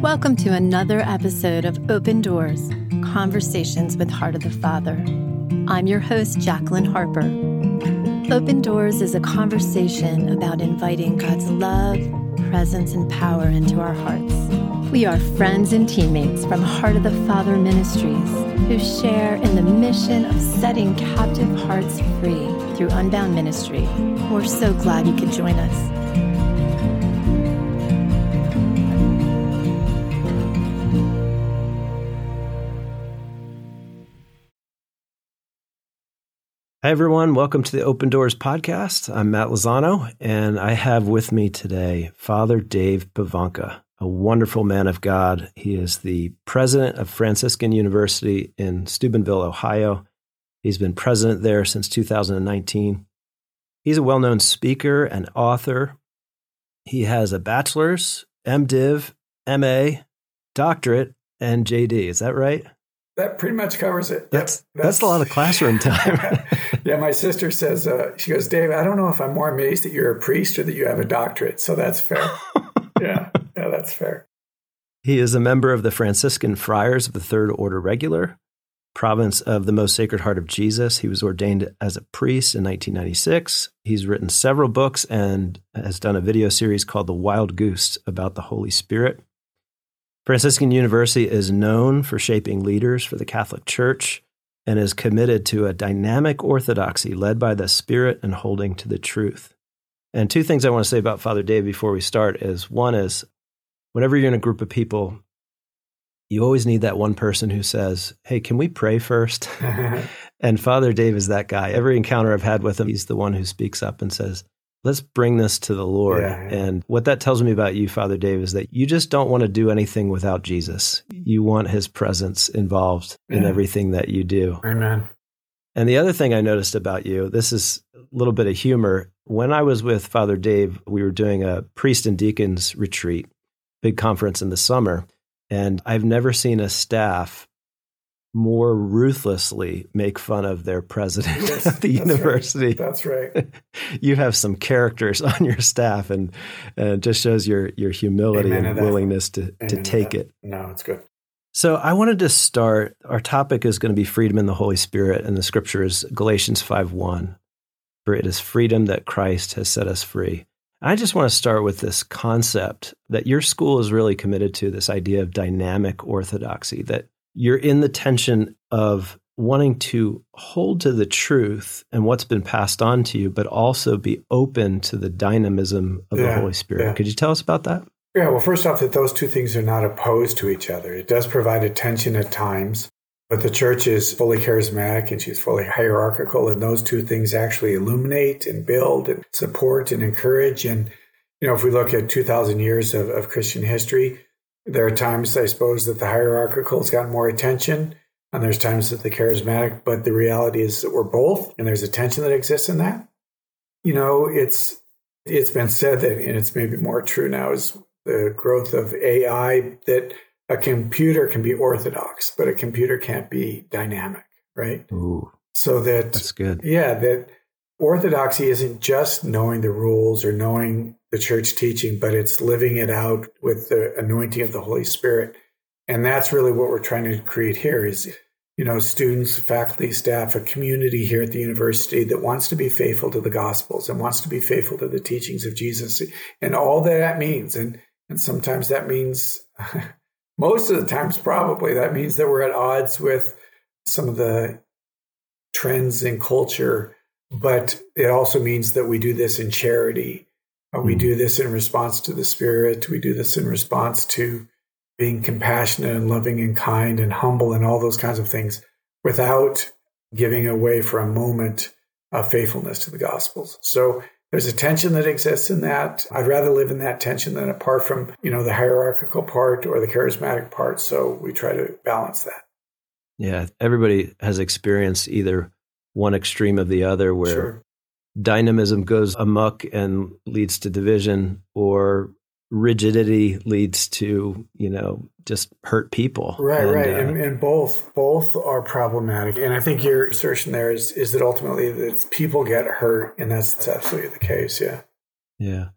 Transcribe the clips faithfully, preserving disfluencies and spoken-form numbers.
Welcome to another episode of Open Doors, Conversations with Heart of the Father. I'm your host, Jacqueline Harper. Open Doors is a conversation about inviting God's love, presence, and power into our hearts. We are friends and teammates from Heart of the Father Ministries who share in the mission of setting captive hearts free through Unbound Ministry. We're so glad you could join us. Hi, everyone. Welcome to the Open Doors podcast. I'm Matt Lozano, and I have with me today Father Dave Pivonka, a wonderful man of God. He is the president of Franciscan University in Steubenville, Ohio. He's been president there since two thousand nineteen. He's a well-known speaker and author. He has a bachelor's, MDiv, M A, doctorate, and J D. Is that right? That pretty much covers it. That's, yep. that's that's a lot of classroom time. Yeah, my sister says, uh, she goes, Dave, I don't know if I'm more amazed that you're a priest or that you have a doctorate. So that's fair. yeah, yeah, that's fair. He is a member of the Franciscan Friars of the Third Order Regular, Province of the Most Sacred Heart of Jesus. He was ordained as a priest in nineteen ninety-six. He's written several books and has done a video series called The Wild Goose about the Holy Spirit. Franciscan University is known for shaping leaders for the Catholic Church and is committed to a dynamic orthodoxy led by the Spirit and holding to the truth. And two things I want to say about Father Dave before we start is, one is, whenever you're in a group of people, you always need that one person who says, hey, can we pray first? And Father Dave is that guy. Every encounter I've had with him, he's the one who speaks up and says, let's bring this to the Lord. Yeah, yeah. And what that tells me about you, Father Dave, is that you just don't want to do anything without Jesus. You want his presence involved yeah. in everything that you do. Amen. And the other thing I noticed about you, this is a little bit of humor. When I was with Father Dave, we were doing a priest and deacons retreat, big conference in the summer. And I've never seen a staff more ruthlessly make fun of their president yes, at the that's university. Right. That's right. You have some characters on your staff, and, and it just shows your your humility Amen and willingness to, to take it. No, it's good. So I wanted to start, our topic is going to be freedom in the Holy Spirit, and the scripture is Galatians five one. For it is freedom that Christ has set us free. I just want to start with this concept that your school is really committed to, this idea of dynamic orthodoxy, that you're in the tension of wanting to hold to the truth and what's been passed on to you, but also be open to the dynamism of yeah, the Holy Spirit. Yeah. Could you tell us about that? Yeah, well, first off, that those two things are not opposed to each other. It does provide a tension at times, but the church is fully charismatic and she's fully hierarchical, and those two things actually illuminate and build and support and encourage. And, you know, if we look at two thousand years of, of Christian history, there are times, I suppose, that the hierarchical has gotten more attention, and there's times that the charismatic, but the reality is that we're both, and there's a tension that exists in that. You know, it's it's been said that, and it's maybe more true now, is the growth of A I, that a computer can be orthodox, but a computer can't be dynamic, right? Ooh, so that, that's good. Yeah, that orthodoxy isn't just knowing the rules or knowing the church teaching, but it's living it out with the anointing of the Holy Spirit. And that's really what we're trying to create here is, you know, students, faculty, staff, a community here at the university that wants to be faithful to the Gospels and wants to be faithful to the teachings of Jesus and all that that means. And, and sometimes that means, most of the times probably, that means that we're at odds with some of the trends in culture, but it also means that we do this in charity. Uh, we do this in response to the Spirit. We do this in response to being compassionate and loving and kind and humble and all those kinds of things without giving away for a moment of faithfulness to the Gospels. So there's a tension that exists in that. I'd rather live in that tension than apart from, you know, the hierarchical part or the charismatic part. So we try to balance that. Yeah, everybody has experienced either one extreme of the other where sure. dynamism goes amok and leads to division, or rigidity leads to, you know, just hurt people. Right, and, right. Uh, and, and both both are problematic. And I think your assertion there is, is that ultimately that people get hurt, and that's, that's absolutely the case, yeah. Yeah.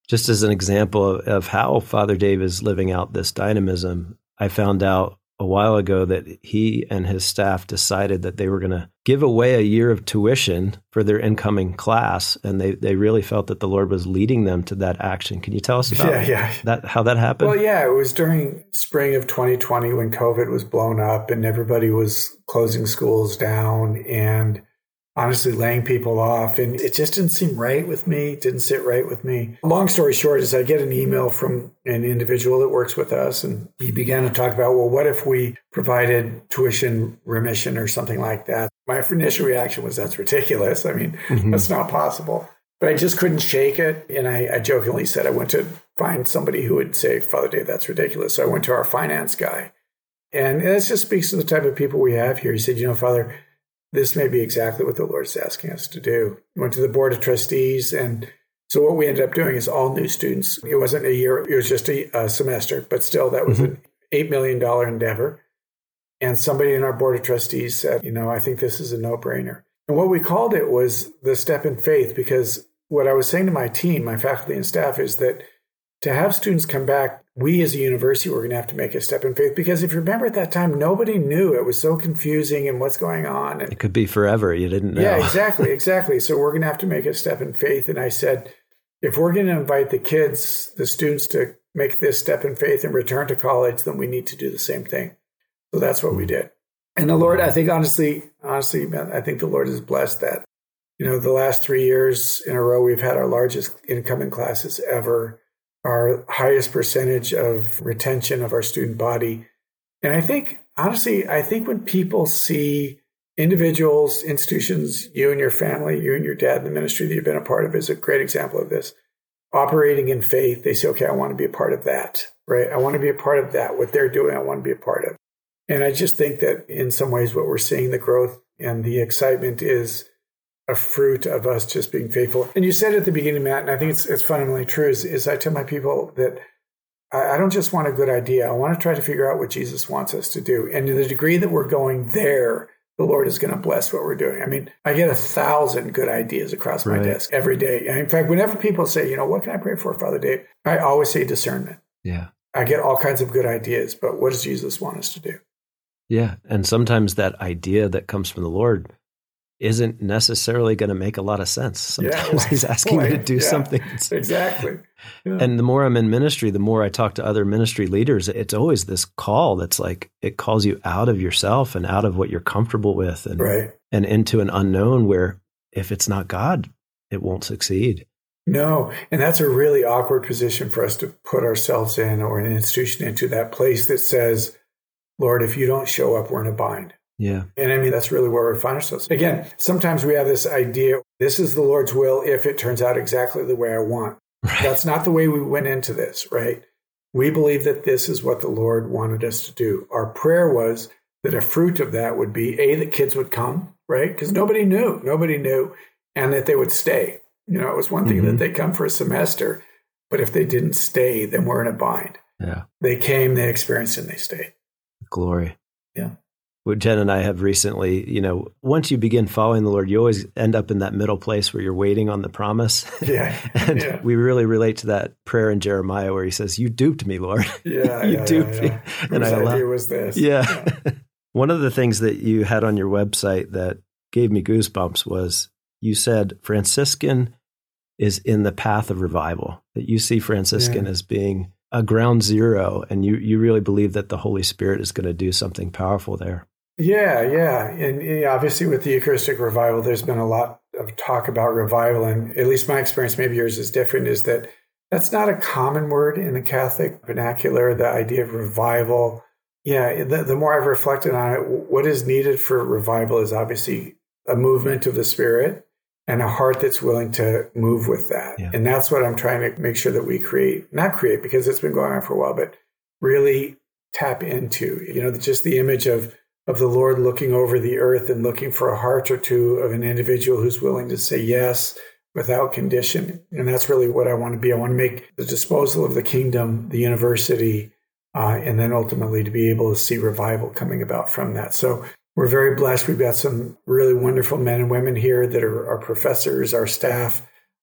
Just as an example of, of how Father Dave is living out this dynamism, I found out a while ago that he and his staff decided that they were going to give away a year of tuition for their incoming class, and they, they really felt that the Lord was leading them to that action. Can you tell us about yeah, yeah. that? How that happened? Well, yeah, it was during spring of twenty twenty when COVID was blown up and everybody was closing schools down and honestly laying people off. And it just didn't seem right with me, didn't sit right with me. Long story short is I get an email from an individual that works with us, and he began to talk about, well, what if we provided tuition remission or something like that? My initial reaction was, that's ridiculous. I mean, mm-hmm. that's not possible. But I just couldn't shake it. And I, I jokingly said I went to find somebody who would say, Father Dave, that's ridiculous. So I went to our finance guy. And this just speaks to the type of people we have here. He said, you know, Father, this may be exactly what the Lord's asking us to do. Went to the board of trustees. And so what we ended up doing is all new students. It wasn't a year, it was just a, a semester, but still that was mm-hmm. an eight million dollars endeavor. And somebody in our board of trustees said, you know, I think this is a no-brainer. And what we called it was the step in faith, because what I was saying to my team, my faculty and staff, is that to have students come back, we as a university, we're going to have to make a step in faith. Because if you remember at that time, nobody knew. It was so confusing and what's going on. And it could be forever. You didn't know. Yeah, exactly, exactly. So we're going to have to make a step in faith. And I said, if we're going to invite the kids, the students, to make this step in faith and return to college, then we need to do the same thing. So that's what we did. And the Lord, I think, honestly, honestly, man, I think the Lord has blessed that. You know, the last three years in a row, we've had our largest incoming classes ever, our highest percentage of retention of our student body. And I think, honestly, I think when people see individuals, institutions, you and your family, you and your dad, the ministry that you've been a part of is a great example of this, operating in faith, they say, okay, I want to be a part of that, right? I want to be a part of that. What they're doing, I want to be a part of. And I just think that in some ways what we're seeing, the growth and the excitement, is a fruit of us just being faithful. And you said at the beginning, Matt, and I think it's it's fundamentally true, is, is I tell my people that I, I don't just want a good idea. I want to try to figure out what Jesus wants us to do. And to the degree that we're going there, the Lord is going to bless what we're doing. I mean, I get a thousand good ideas across my right. desk every day. And in fact, whenever people say, you know, what can I pray for, Father Dave? I always say discernment. Yeah. I get all kinds of good ideas, but what does Jesus want us to do? Yeah. And sometimes that idea that comes from the Lord isn't necessarily going to make a lot of sense. Sometimes yeah, he's asking point. you to do yeah, something. Exactly. Yeah. And the more I'm in ministry, the more I talk to other ministry leaders, it's always this call that's like, it calls you out of yourself and out of what you're comfortable with and, right. and into an unknown where if it's not God, it won't succeed. No. And that's a really awkward position for us to put ourselves in, or an institution into, that place that says, Lord, if you don't show up, we're in a bind. Yeah. And I mean, that's really where we find ourselves. Again, sometimes we have this idea, this is the Lord's will if it turns out exactly the way I want. Right. That's not the way we went into this, right? We believe that this is what the Lord wanted us to do. Our prayer was that a fruit of that would be, A, that kids would come, right? Because nobody knew, nobody knew, and that they would stay. You know, it was one thing mm-hmm. that they come for a semester, but if they didn't stay, then we're in a bind. Yeah. They came, they experienced, and they stayed. Glory. Yeah. What Jen and I have recently, you know, once you begin following the Lord, you always end up in that middle place where you're waiting on the promise. Yeah. and yeah. we really relate to that prayer in Jeremiah where he says, you duped me, Lord. Yeah. you yeah, duped yeah, me. yeah. And Whose I idea allow- was this? Yeah. yeah. One of the things that you had on your website that gave me goosebumps was you said Franciscan is in the path of revival, that you see Franciscan yeah. as being a ground zero, and you, you really believe that the Holy Spirit is going to do something powerful there. Yeah, yeah. And, and obviously with the Eucharistic revival, there's been a lot of talk about revival. And at least my experience, maybe yours is different, is that that's not a common word in the Catholic vernacular, the idea of revival. Yeah, the, the more I've reflected on it, what is needed for revival is obviously a movement of the Spirit and a heart that's willing to move with that. Yeah. And that's what I'm trying to make sure that we create, not create because it's been going on for a while, but really tap into, you know, just the image of of the Lord looking over the earth and looking for a heart or two of an individual who's willing to say yes without condition. And that's really what I want to be. I want to make the disposal of the kingdom, the university, uh, and then ultimately to be able to see revival coming about from that. So we're very blessed. We've got some really wonderful men and women here that are our professors, our staff,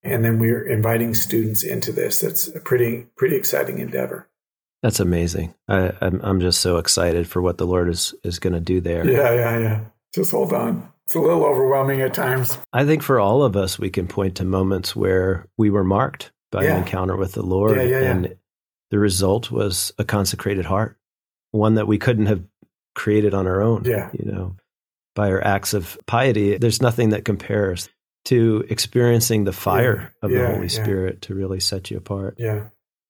And then we're inviting students into this. That's a pretty, pretty exciting endeavor. That's amazing. I, I'm, I'm just so excited for what the Lord is, is going to do there. Yeah, yeah, yeah. Just hold on. It's a little overwhelming at times. I think for all of us, we can point to moments where we were marked by yeah. an encounter with the Lord. Yeah, yeah, yeah. And the result was a consecrated heart, one that we couldn't have created on our own. Yeah. You know, by our acts of piety, there's nothing that compares to experiencing the fire yeah. of yeah, the Holy yeah. Spirit to really set you apart. Yeah.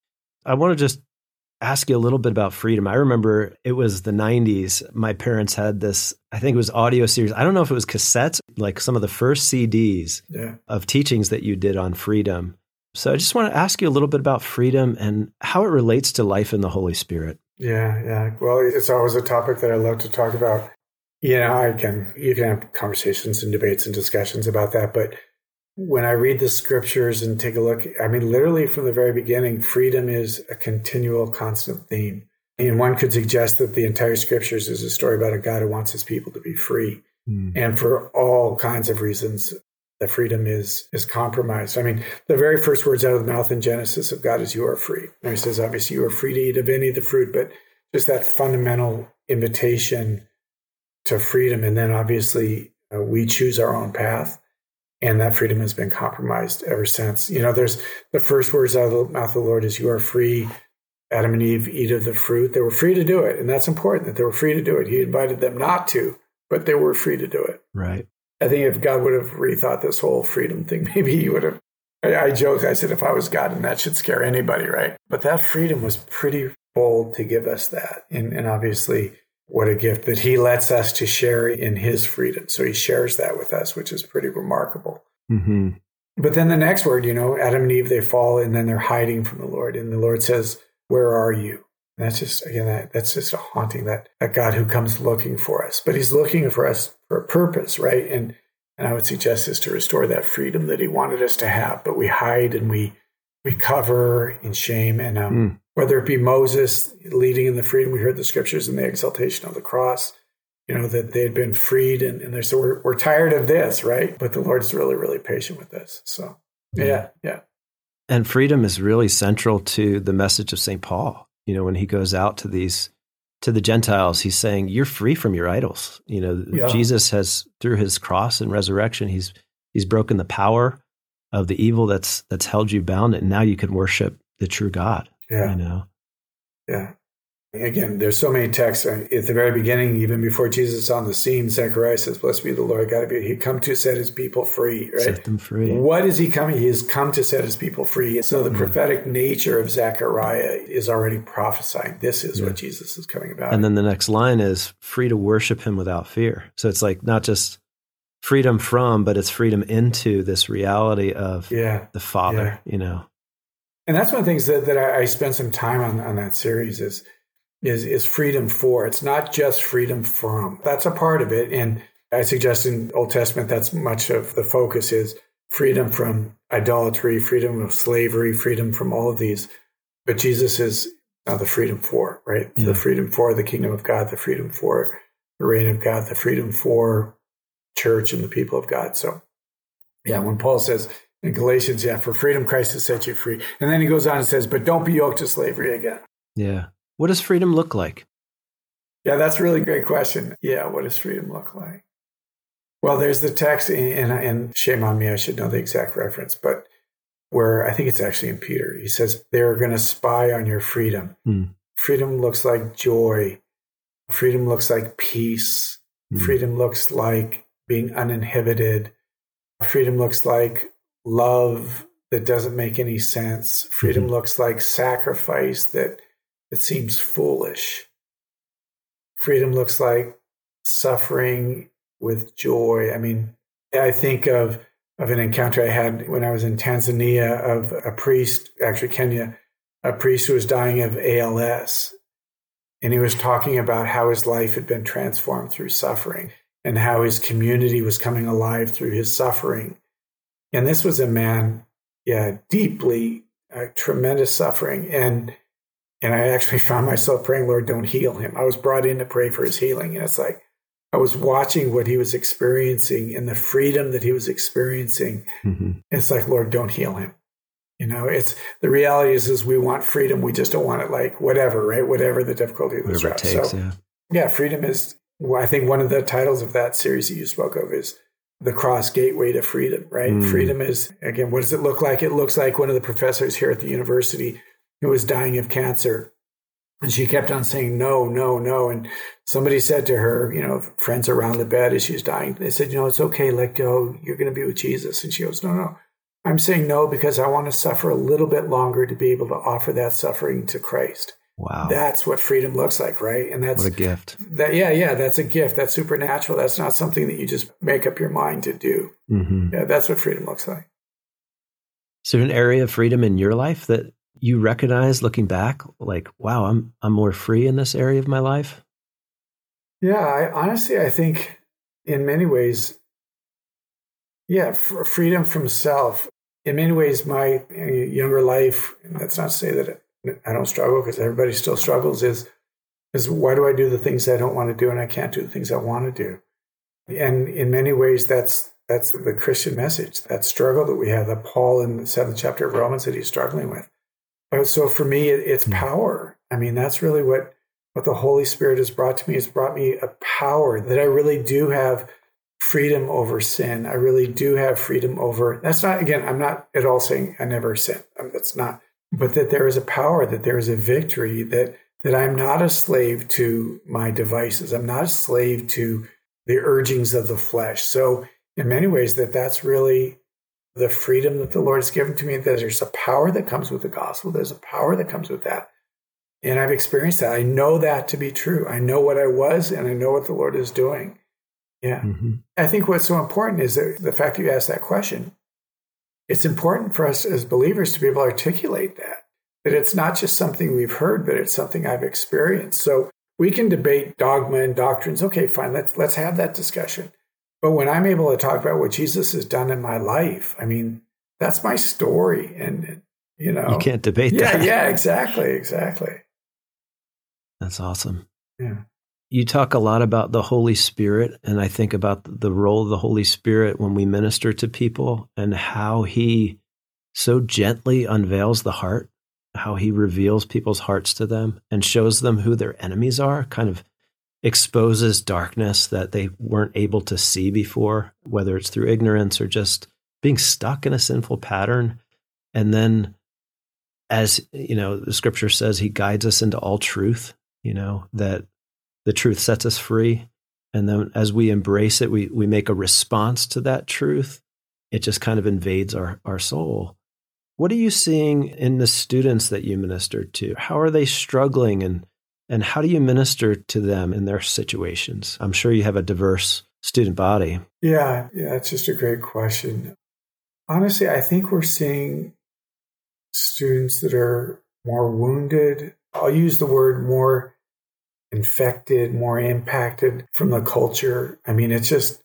I want to just ask you a little bit about freedom. I remember it was the nineties. My parents had this, I think it was audio series. I don't know if it was cassettes, like some of the first C Ds yeah. of teachings that you did on freedom. So I just want to ask you a little bit about freedom and how it relates to life in the Holy Spirit. Yeah, yeah. Well, it's always a topic that I love to talk about. You know, I can, you can have conversations and debates and discussions about that. But when I read the scriptures and take a look, I mean, literally from the very beginning, freedom is a continual, constant theme. And one could suggest that the entire scriptures is a story about a God who wants his people to be free. Mm. And for all kinds of reasons, the freedom is, is compromised. I mean, the very first words out of the mouth in Genesis of God is, you are free. And he says, obviously, you are free to eat of any of the fruit, but just that fundamental invitation to freedom. And then obviously uh, we choose our own path, and that freedom has been compromised ever since. You know, there's the first words out of the mouth of the Lord is, you are free. Adam and Eve eat of the fruit. They were free to do it. And that's important, that they were free to do it. He invited them not to, but they were free to do it. Right. I think if God would have rethought this whole freedom thing, maybe he would have, I, I joke, I said, if I was God, and that should scare anybody, right? But that freedom was pretty bold to give us that. And, and obviously, what a gift that he lets us to share in his freedom. So he shares that with us, which is pretty remarkable. Mm-hmm. But then the next word, you know, Adam and Eve, they fall, and then they're hiding from the Lord. And the Lord says, where are you? And that's just, again, that, that's just a haunting, that, that God who comes looking for us. But he's looking for us for a purpose, right? And and I would suggest is to restore that freedom that he wanted us to have. But we hide and we we cover in shame. And um, mm. whether it be Moses leading in the freedom, we heard the scriptures in the exaltation of the cross, you know, that they had been freed. And, and they said, we're, we're tired of this, right? But the Lord's really, really patient with this. So, yeah, yeah. yeah. And freedom is really central to the message of Saint Paul. You know, when he goes out to these, to the Gentiles, he's saying, you're free from your idols. You know, yeah. Jesus has, through his cross and resurrection, he's he's broken the power of the evil that's that's held you bound, and now you can worship the true God. Yeah. You know? Yeah. Again, there's so many texts at the very beginning, even before Jesus is on the scene. Zechariah says, blessed be the Lord God of you. He come to set his people free, right? Set them free. What is he coming? He has come to set his people free. So the yeah. prophetic nature of Zechariah is already prophesying. This is yeah. what Jesus is coming about. And then the next line is free to worship him without fear. So it's like not just freedom from, but it's freedom into this reality of yeah. the Father, yeah. you know. And that's one of the things that, that I, I spent some time on, on that series is, is is freedom for. It's not just freedom from. That's a part of it. And I suggest in Old Testament, that's much of the focus is freedom from idolatry, freedom of slavery, freedom from all of these. But Jesus is now the freedom for, right? Yeah. The freedom for the kingdom of God, the freedom for the reign of God, the freedom for church and the people of God. So, yeah, when Paul says in Galatians, yeah, for freedom Christ has set you free. And then he goes on and says, but don't be yoked to slavery again. Yeah. What does freedom look like? Yeah, that's a really great question. Yeah, what does freedom look like? Well, there's the text, and, and shame on me, I should know the exact reference, but where I think it's actually in Peter. He says, they're going to spy on your freedom. Hmm. Freedom looks like joy. Freedom looks like peace. Hmm. Freedom looks like being uninhibited. Freedom looks like love that doesn't make any sense. Freedom mm-hmm. looks like sacrifice that It seems foolish. Freedom looks like suffering with joy. I mean, I think of, of an encounter I had when I was in Tanzania of a priest, actually Kenya, a priest who was dying of A L S. And he was talking about how his life had been transformed through suffering and how his community was coming alive through his suffering. And this was a man, yeah, deeply, uh, tremendous suffering. And And I actually found myself praying, Lord, don't heal him. I was brought in to pray for his healing. And it's like, I was watching what he was experiencing and the freedom that he was experiencing. Mm-hmm. It's like, Lord, don't heal him. You know, it's the reality is, is we want freedom. We just don't want it like whatever, right? Whatever the difficulty of the Whatever it takes, so, yeah. Yeah, freedom is, well, I think one of the titles of that series that you spoke of is The Cross Gateway to Freedom, right? Mm. Freedom is, again, what does it look like? It looks like one of the professors here at the university who was dying of cancer. And she kept on saying, no, no, no. And somebody said to her, you know, friends around the bed as she was dying, they said, you know, it's okay, let go. You're going to be with Jesus. And she goes, no, no. I'm saying no because I want to suffer a little bit longer to be able to offer that suffering to Christ. Wow. That's what freedom looks like, right? And that's what a gift. That, yeah, yeah, that's a gift. That's supernatural. That's not something that you just make up your mind to do. Mm-hmm. Yeah, that's what freedom looks like. Is there an area of freedom in your life that you recognize looking back, like, wow, I'm I'm more free in this area of my life? Yeah, I honestly, I think in many ways, yeah, f- freedom from self. In many ways, my younger life, and that's not to say that it, I don't struggle because everybody still struggles, is, is why do I do the things I don't want to do and I can't do the things I want to do? And in many ways, that's that's the Christian message, that struggle that we have, that Paul in the seventh chapter of Romans that he's struggling with. But so for me, it's power. I mean, that's really what, what the Holy Spirit has brought to me. It's brought me a power that I really do have freedom over sin. I really do have freedom over, that's not, again, I'm not at all saying I never sin. That's not, but that there is a power, that there is a victory, that, that I'm not a slave to my devices. I'm not a slave to the urgings of the flesh. So in many ways, that that's really the freedom that the Lord has given to me, that there's a power that comes with the gospel. There's a power that comes with that. And I've experienced that. I know that to be true. I know what I was, and I know what the Lord is doing. Yeah. Mm-hmm. I think what's so important is that the fact that you asked that question, it's important for us as believers to be able to articulate that, that it's not just something we've heard, but it's something I've experienced. So we can debate dogma and doctrines. Okay, fine. Let's, let's have that discussion. But when I'm able to talk about what Jesus has done in my life, I mean, that's my story. And, you know, you can't debate yeah, that. Yeah, exactly. Exactly. That's awesome. Yeah. You talk a lot about the Holy Spirit, and I think about the role of the Holy Spirit when we minister to people and how he so gently unveils the heart, how he reveals people's hearts to them and shows them who their enemies are, kind of exposes darkness that they weren't able to see before, whether it's through ignorance or just being stuck in a sinful pattern. And then, as you know, the scripture says, he guides us into all truth, you know, that the truth sets us free. And then as we embrace it, we we make a response to that truth. It just kind of invades our, our soul. What are you seeing in the students that you ministered to? How are they struggling, and and how do you minister to them in their situations? I'm sure you have a diverse student body. Yeah, yeah, it's just a great question. Honestly, I think we're seeing students that are more wounded. I'll use the word more infected, more impacted from the culture. I mean, it's just,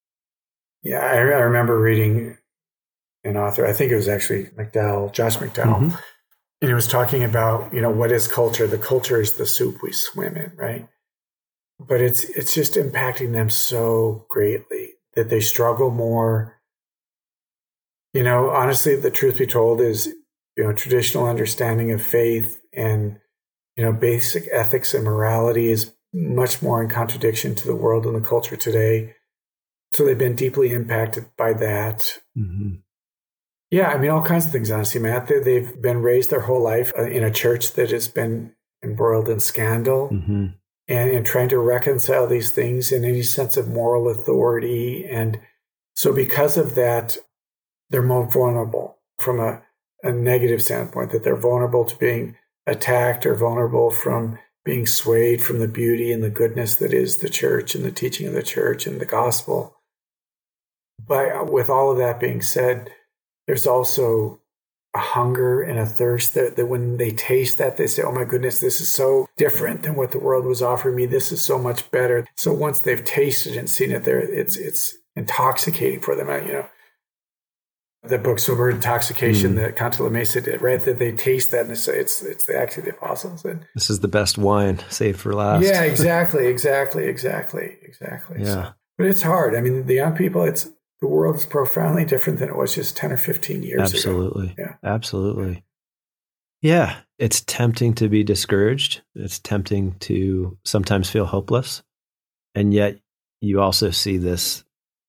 yeah, I, I remember reading an author, I think it was actually McDowell, Josh McDowell, mm-hmm. and he was talking about, you know, what is culture? The culture is the soup we swim in, right? But it's it's just impacting them so greatly that they struggle more. You know, honestly, the truth be told is, you know, traditional understanding of faith and, you know, basic ethics and morality is much more in contradiction to the world and the culture today. So they've been deeply impacted by that. Mm-hmm. Yeah, I mean, all kinds of things, honestly, Matt. They, they've been raised their whole life in a church that has been embroiled in scandal, mm-hmm. and, and trying to reconcile these things in any sense of moral authority. And so because of that, they're more vulnerable from a, a negative standpoint, that they're vulnerable to being attacked or vulnerable from being swayed from the beauty and the goodness that is the church and the teaching of the church and the gospel. But with all of that being said, there's also a hunger and a thirst that, that when they taste that, they say, oh my goodness, this is so different than what the world was offering me. This is so much better. So once they've tasted and seen it there, it's it's intoxicating for them. You know, the book Sober Intoxication Mm. that Canto La Mesa did, right? That they taste that and they say it's it's the Acts of the Apostles. And This is the best wine, saved for last. yeah, exactly, exactly, exactly, exactly. Yeah. So, but it's hard. I mean, the young people, it's the world is profoundly different than it was just ten or fifteen years Absolutely. ago. Yeah. Absolutely. Yeah. It's tempting to be discouraged. It's tempting to sometimes feel hopeless. And yet you also see this,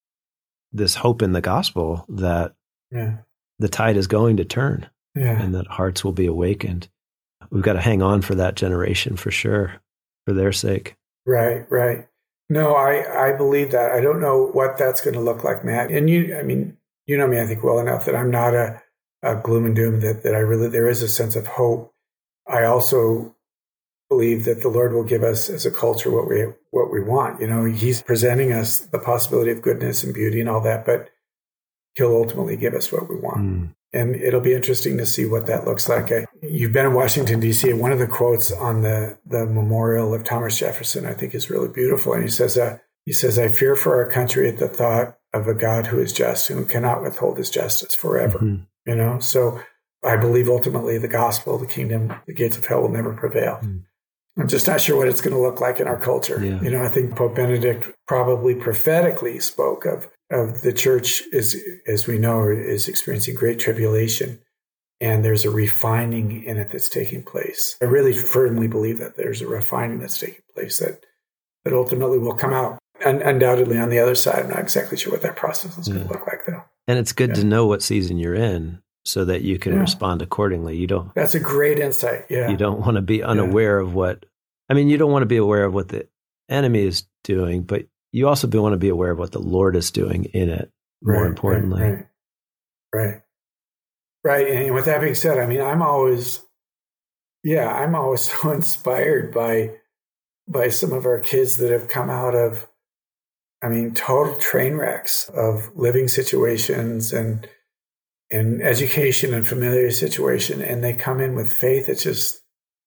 this hope in the gospel that Yeah. the tide is going to turn Yeah. and that hearts will be awakened. We've got to hang on for that generation for sure, for their sake. Right, right. No, I, I believe that. I don't know what that's going to look like, Matt. And you, I mean, you know me, I think, well enough that I'm not a, a gloom and doom, that, that I really, there is a sense of hope. I also believe that the Lord will give us as a culture what we, what we want. You know, he's presenting us the possibility of goodness and beauty and all that, but he'll ultimately give us what we want. Mm. And it'll be interesting to see what that looks like. I, you've been in Washington, D C, and one of the quotes on the, the memorial of Thomas Jefferson, I think, is really beautiful. And he says, uh, he says, I fear for our country at the thought of a God who is just and who cannot withhold his justice forever. Mm-hmm. You know, so I believe ultimately the gospel, the kingdom, the gates of hell will never prevail. Mm. I'm just not sure what it's going to look like in our culture. Yeah. You know, I think Pope Benedict probably prophetically spoke of of the church is, as we know, is experiencing great tribulation, and there's a refining in it that's taking place. I really firmly believe that there's a refining that's taking place that that ultimately will come out, and undoubtedly on the other side. I'm not exactly sure what that process is yeah. going to look like, though. And it's good yeah. to know what season you're in so that you can yeah. respond accordingly. You don't. That's a great insight. Yeah. You don't want to be unaware yeah. of what. I mean, you don't want to be aware of what the enemy is doing, but you also want to be aware of what the Lord is doing in it, more right, importantly. Right, right, right. Right. And with that being said, I mean, I'm always, yeah, I'm always so inspired by, by some of our kids that have come out of, I mean, total train wrecks of living situations and, and education and familiar situation. And they come in with faith. It's just,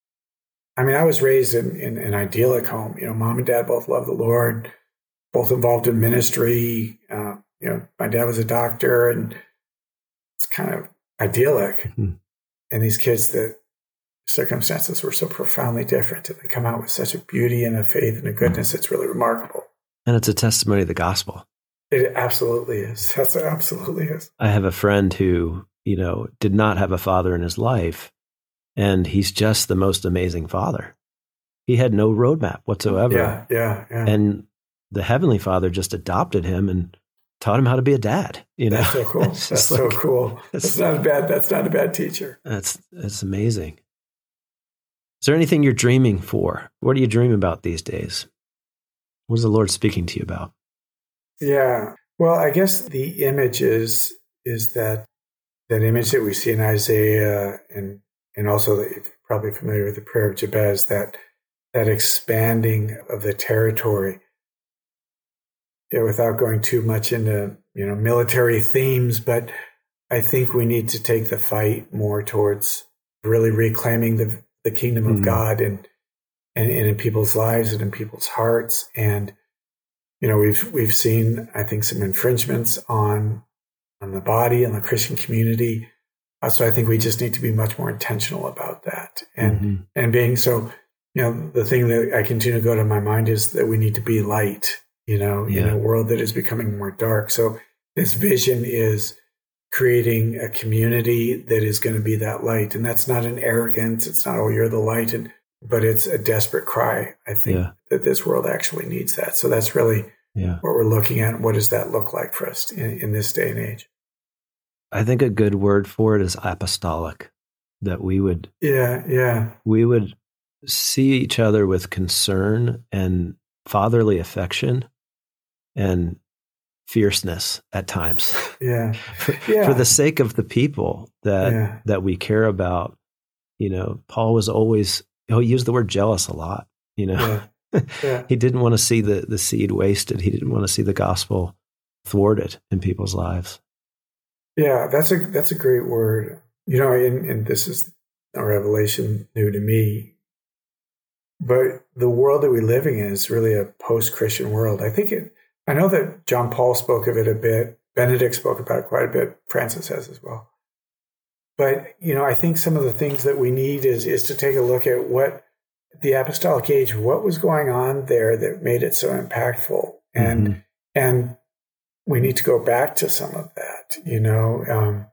I mean, I was raised in, in an idyllic home. You know, mom and dad both love the Lord, both involved in ministry. Uh, you know, my dad was a doctor, and it's kind of idyllic. Mm-hmm. And these kids, that circumstances were so profoundly different, and they come out with such a beauty and a faith and a goodness. Mm-hmm. It's really remarkable. And it's a testimony of the gospel. It absolutely is. That's it absolutely is. I have a friend who, you know, did not have a father in his life, and he's just the most amazing father. He had no roadmap whatsoever. Yeah, yeah, yeah. And the Heavenly Father just adopted him and taught him how to be a dad. You know, that's so cool. That's like, so cool. That's not a bad. That's not a bad teacher. That's that's amazing. Is there anything you're dreaming for? What do you dream about these days? What is the Lord speaking to you about? Yeah. Well, I guess the image is is that that image that we see in Isaiah, and and also that you're probably familiar with the prayer of Jabez, that that expanding of the territory. Yeah, without going too much into, you know, military themes, but I think we need to take the fight more towards really reclaiming the the kingdom of mm. God and, and and in people's lives and in people's hearts. And you know, we've we've seen, I think, some infringements on on the body and the Christian community. Uh, so I think we just need to be much more intentional about that. And mm-hmm. and being so, you know, the thing that I continue to go to my mind is that we need to be light. You know, yeah. in a world that is becoming more dark. So this vision is creating a community that is going to be that light. And that's not an arrogance. It's not, oh, you're the light. And, but it's a desperate cry. I think yeah. that this world actually needs that. So that's really yeah. what we're looking at. What does that look like for us in, in this day and age? I think a good word for it is apostolic, that we would, yeah, yeah, we would see each other with concern and fatherly affection and fierceness at times. Yeah. for, yeah. for the sake of the people that yeah. that we care about. You know, Paul was always, he used the word jealous a lot, you know. Yeah. Yeah. He didn't want to see the, the seed wasted. He didn't want to see the gospel thwarted in people's lives. Yeah, that's a that's a great word. You know, and, and this is a revelation new to me. But the world that we're living in is really a post-Christian world. I think it, I know that John Paul spoke of it a bit Benedict spoke about it quite a bit. Francis has as well. But, you know, I think some of the things that we need is is to take a look at what the apostolic age, what was going on there that made it so impactful. And mm-hmm. and we need to go back to some of that, you know. Um,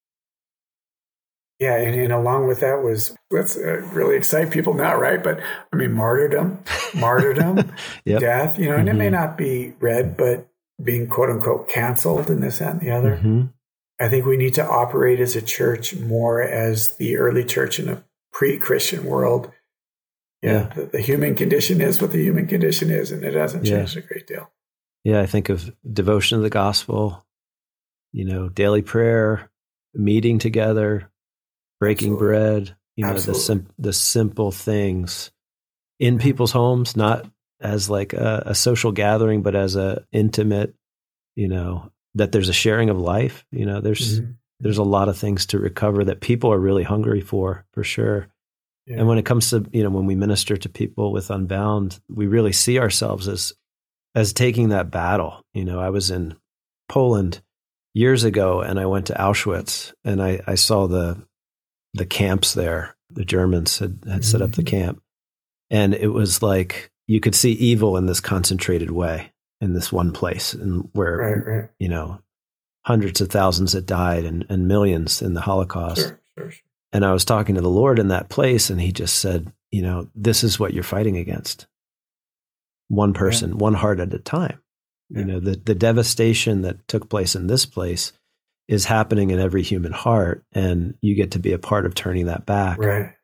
yeah, and, and along with that was, let's uh, really excite people now, right? But, I mean, martyrdom, martyrdom, yep. death, you know, and mm-hmm. it may not be read, but being quote-unquote canceled in this, that, and the other. Mm-hmm. I think we need to operate as a church more as the early church in a pre-Christian world. Yeah, yeah. The, the human condition is what the human condition is, and it hasn't changed yeah. a great deal. Yeah, I think of devotion to the gospel, you know, daily prayer, meeting together, breaking Absolutely. bread, you know, Absolutely. the sim- the simple things in people's homes, not as like a, a social gathering, but as a intimate, you know, that there's a sharing of life. You know, there's mm-hmm. there's a lot of things to recover that people are really hungry for, for sure. Yeah. And when it comes to, you know, when we minister to people with Unbound, we really see ourselves as as taking that battle. You know, I was in Poland years ago, and I went to Auschwitz, and I, I saw the the camps there. The Germans had, had mm-hmm. set up the camp, and it was like you could see evil in this concentrated way in this one place, and where right, right. you know hundreds of thousands had died and, and millions in the Holocaust. Sure, sure, sure. And I was talking to the Lord in that place, and he just said, you know, this is what you're fighting against. One person, yeah. one heart at a time. Yeah. You know, the, the devastation that took place in this place is happening in every human heart, and you get to be a part of turning that back. Right.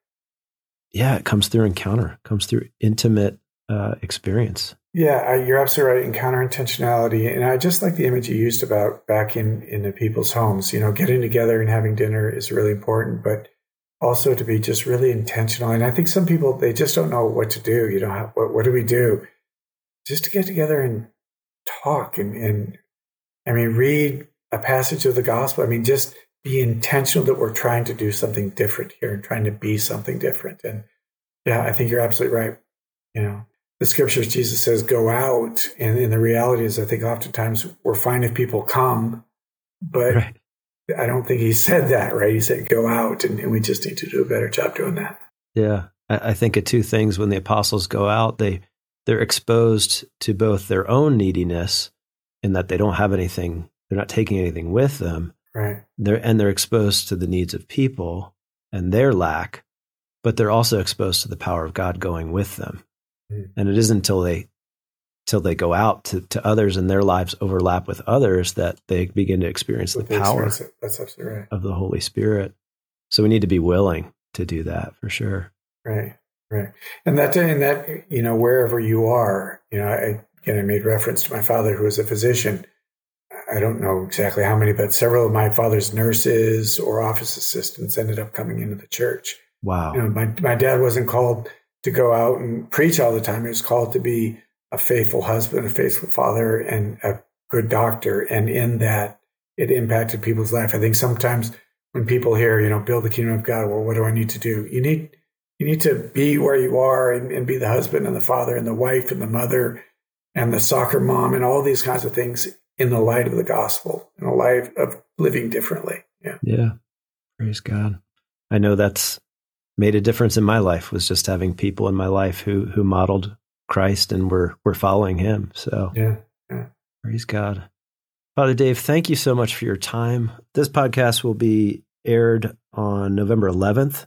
Yeah, it comes through encounter, it comes through intimate uh, experience. Yeah, you're absolutely right. Encounter intentionality. And I just like the image you used about back in, in the people's homes. You know, getting together and having dinner is really important, but also to be just really intentional. And I think some people, they just don't know what to do. You know, how, what, what do we do? Just to get together and talk and, and, I mean, read a passage of the gospel. I mean, just be intentional that we're trying to do something different here and trying to be something different. And yeah, I think you're absolutely right. You know, the scriptures, Jesus says, go out. And, and the reality is, I think oftentimes we're fine if people come, but right. I don't think he said that, right? He said, go out, and, and we just need to do a better job doing that. Yeah. I, I think of two things. When the apostles go out, they, they're exposed to both their own neediness in that they don't have anything, they're not taking anything with them. Right. They're, and they're exposed to the needs of people and their lack, but they're also exposed to the power of God going with them. Mm. And it isn't until they till they go out to, to others and their lives overlap with others that they begin to experience the power experience That's absolutely right. of the Holy Spirit. So we need to be willing to do that for sure. Right, right. And that, and that, you know, wherever you are, you know, I, again, I made reference to my father who was a physician. I don't know exactly how many, but several of my father's nurses or office assistants ended up coming into the church. Wow. You know, my, my dad wasn't called to go out and preach all the time. He was called to be a faithful husband, a faithful father, and a good doctor. And in that, it impacted people's life. I think sometimes when people hear, you know, build the kingdom of God, well, what do I need to do? You need, you need to be where you are and, and be the husband and the father and the wife and the mother and the soccer mom and all these kinds of things in the light of the gospel, in the light of living differently. Yeah. Yeah. Praise God. I know that's made a difference in my life, was just having people in my life who, who modeled Christ and were, were following him. So yeah, yeah. Praise God. Father Dave, thank you so much for your time. This podcast will be aired on November eleventh,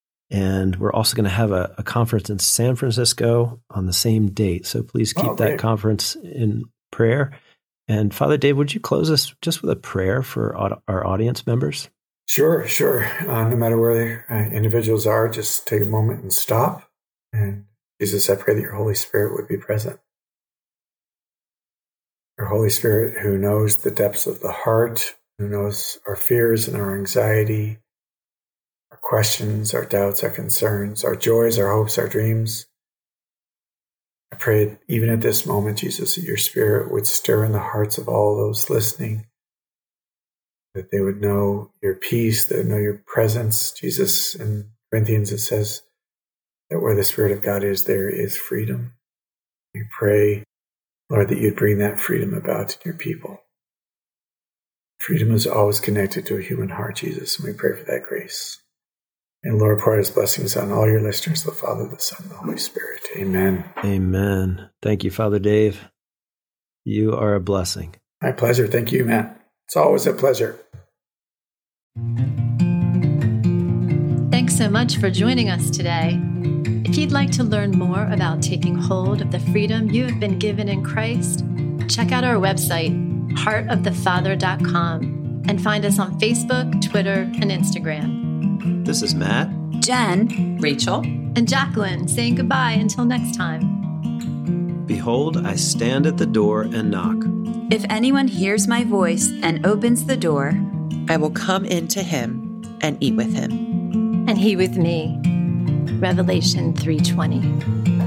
and we're also going to have a, a conference in San Francisco on the same date. So please keep oh, that conference in prayer. And Father Dave, would you close us just with a prayer for our audience members? Sure, sure. Uh, no matter where uh, individuals are, just take a moment and stop. And Jesus, I pray that your Holy Spirit would be present. Your Holy Spirit who knows the depths of the heart, who knows our fears and our anxiety, our questions, our doubts, our concerns, our joys, our hopes, our dreams. I pray that even at this moment, Jesus, that your Spirit would stir in the hearts of all those listening, that they would know your peace, they would know your presence. Jesus, in Corinthians, it says that where the Spirit of God is, there is freedom. We pray, Lord, that you'd bring that freedom about to your people. Freedom is always connected to a human heart, Jesus, and we pray for that grace. And Lord, pour out his blessings on all your listeners, the Father, the Son, and the Holy Spirit. Amen. Amen. Thank you, Father Dave. You are a blessing. My pleasure. Thank you, Matt. It's always a pleasure. Thanks so much for joining us today. If you'd like to learn more about taking hold of the freedom you have been given in Christ, check out our website, heart of the father dot com, and find us on Facebook, Twitter, and Instagram. This is Matt, Jen, Rachel, and Jacqueline saying goodbye until next time. Behold, I stand at the door and knock. If anyone hears my voice and opens the door, I will come into him and eat with him. And he with me. Revelation three twenty.